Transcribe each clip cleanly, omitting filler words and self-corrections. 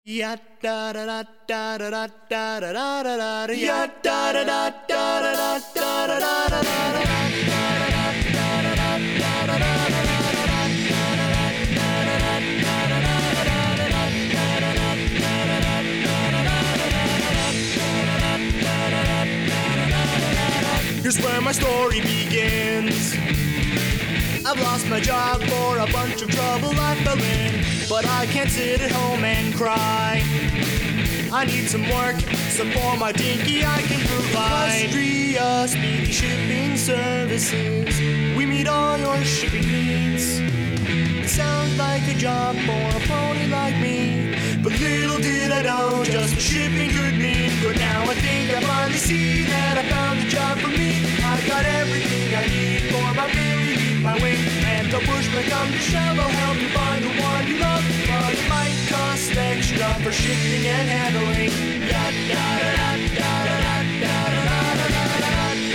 Ya da da da da da da da da da da da ya da da da da da da da da da Here's where my story begins. I've lost my job for a bunch of trouble I fell in, but I can't sit at home and cry. I need some work, so for my dinky I can provide Austria Speedy Shipping Services. We meet all your shipping needs. It sounds like a job for a pony like me, but little did I know just what shipping could mean. But now I think I finally see that I found the job for me. I've got everything I need for my Billy, my wing, and the bushman come to shove. I'll help you find the one you love, but it might cost extra for shipping and handling. Da da da da da da da da da da da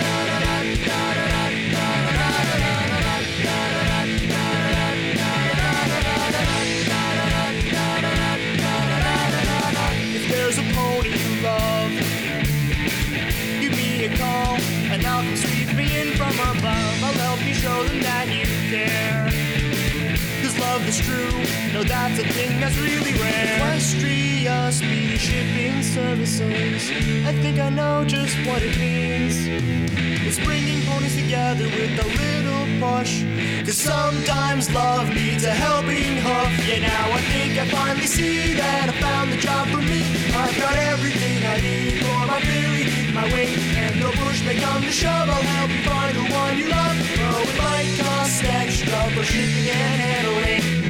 If there's a pony you love, give me a call and I'll come sweep me in from above. I'll help you show them that you care. Cause love is true, no, that's a thing that's really rare. Austria Speedy Shipping Services, I think I know just what it means. It's bringing ponies together with a little push. Cause sometimes love needs a helping hoof. Yeah, now I think I finally see that I found the job for me. I've got everything I need for my Billy, my wing, and the bush may come to shove. I'll help you find the one you love. Oh, it might cost extra for shipping and handling.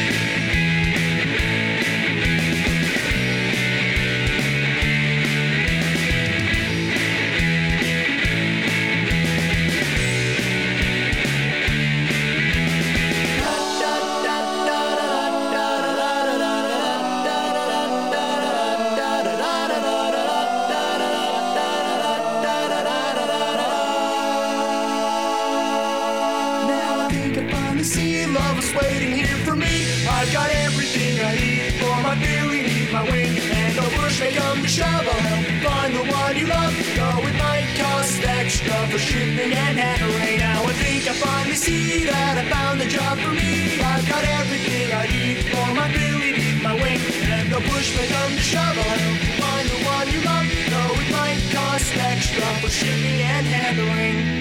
See, love is waiting here for me. I've got everything I need for my Billy, my wing, and the bush may come to shove. I'll help you find the one you love. Though it might cost extra for shipping and handling. Now I think I finally see that I found the job for me. I've got everything I need for my Billy, my wing, and the bush may come to shove. I'll help you find the one you love. Though it might cost extra for shipping and handling.